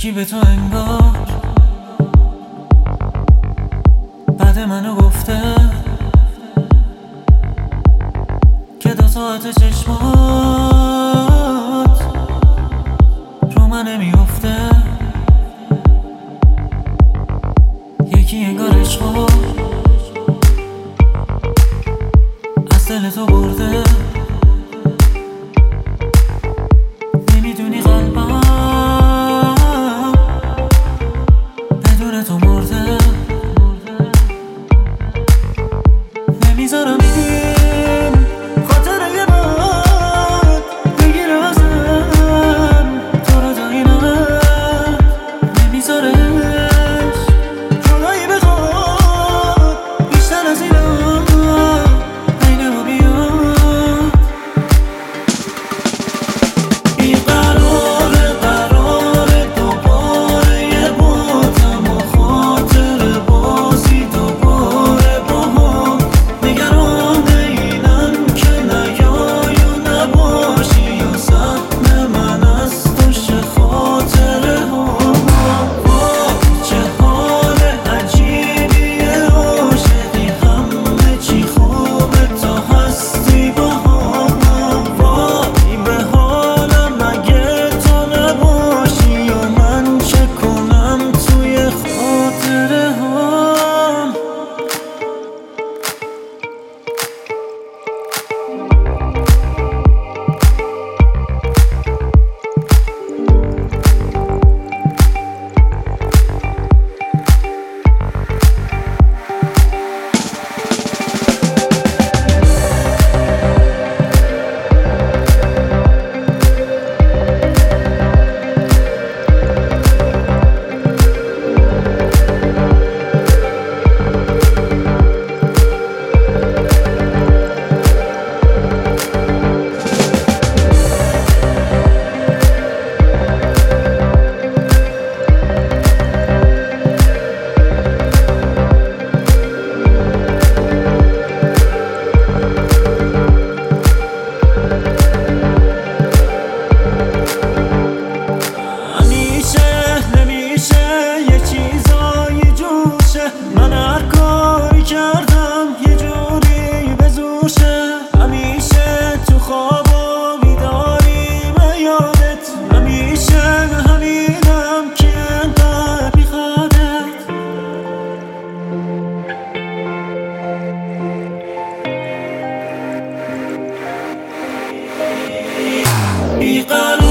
یکی به تو انگار بعد منو گفته که 2 ساعت چشمات رو من نمیافته. یکی انگار عشقو از دل تو برده. نمیدونی قلبم بدون تو مرده. نمیذارم این خاطره بد بگیره ازم تو رو تا این حد. نمیذارش جدایی بخواد بیشتر از اینا بین ما بیاد. بیقراره قراره دوباره یه باتم و خاطر بازی دوباره با هم. نگران اینم که نیای و نباشی و سهم من از تو شه خاطره هم. چه حال عجیبیه عاشقی همه چی خوبه تا هستی با هم. وای به حالم اگه تو نباشی و من چه کنم توی خاطره هم. من هر کاری کردم یه جوری به زور شه. همیشه تو خواب و بیداری به یادت. همیشه همینم که انقدر بیخوادت. بیقرار